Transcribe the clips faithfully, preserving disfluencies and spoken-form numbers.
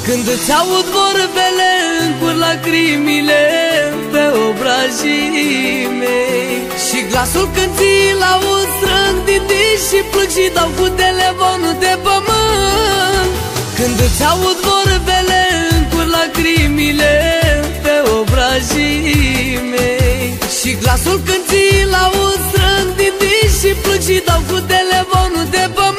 Când îți aud vorbele, încurg lacrimile pe obrajii mei. Și glasul când ți-l aud strâng din dis și plâng și dau cu telefonul de pământ. Când îți aud vorbele, încurg lacrimile pe obrajii mei. Și glasul când ți-l aud strâng din dis și plâng și dau cu telefonul de pământ.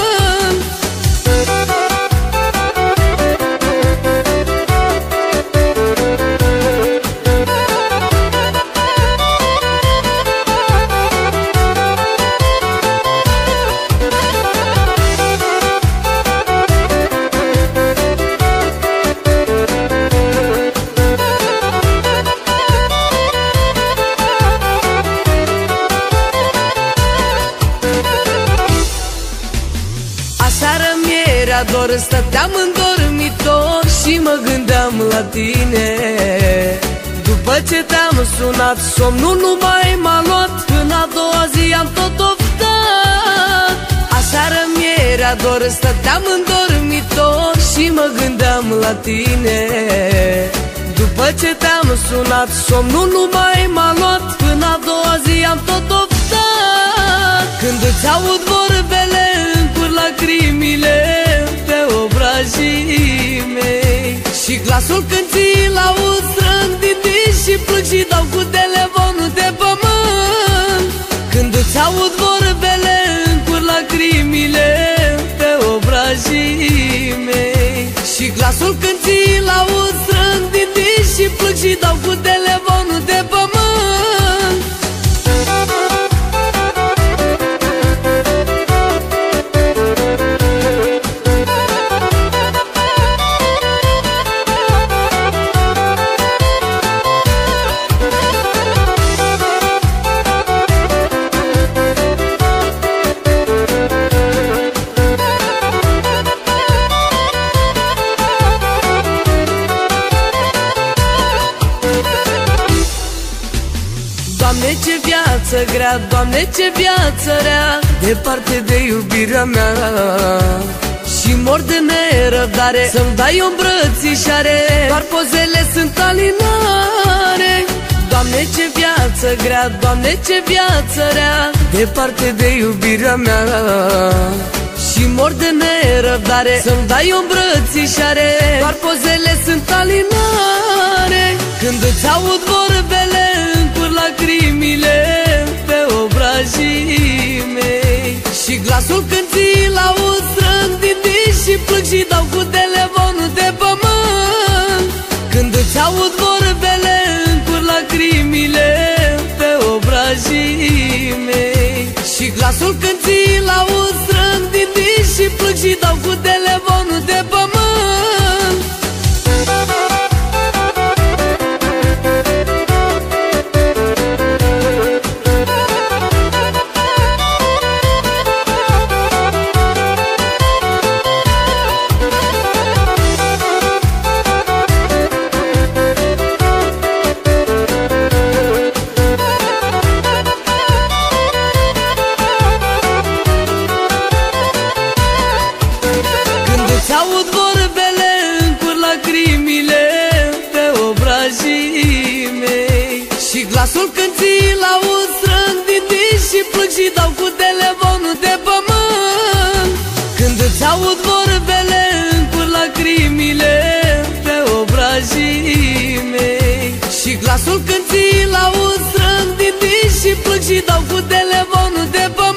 Aseară mi-era dor, stăteam în dormitor și mă gândeam la tine. După ce te-am sunat, somnul nu mai m-a luat, până a doua zi am tot oftat. Aseară mi-era dor, stăteam în dormitor și mă gândeam la tine. După ce te-am sunat, somnul nu mai m-a luat, până a doua zi am tot oftat. Când îți aud vorbele, încurg lacrimile pe obrajii mei. Și glasul când ți-l aud strâng din dis și plâng și dau cu telefonul de pământ. Când îți aud vorbele, încurg lacrimile pe obrajii mei. Și glasul când ți-l aud strâng din dis și plâng și dau cu telefonul de pământ. Doamne, ce viață grea, Doamne, ce viață rea, departe de iubirea mea. Și mor de nerăbdare să-mi dai o îmbrățișare, doar pozele sunt alinare. Doamne, ce viață grea, Doamne, ce viață rea, departe de iubirea mea. Și mor de nerăbdare să-mi dai o îmbrățișare, doar pozele sunt alinare. Când îți aud vorbele, încurg lacrimile pe obrajii mei. Și glasul când ți-l aud strâng din dis și plâng și dau cu telefonul de pământ. Când îți aud vorbele, încurg lacrimile pe obrajii mei. Și glasul când ți-l aud strâng din dis și plâng și dau cu telefonul de pământ. Îți aud vorbele, încurg lacrimile pe obrajii mei. Și glasul când ți-l aud strâng din dis și plâng și dau cu telefonul de pământ. Când îți aud vorbele, încurg lacrimile pe obrajii mei. Și glasul când ți-l aud strâng din dis și plâng și dau cu telefonul de pământ.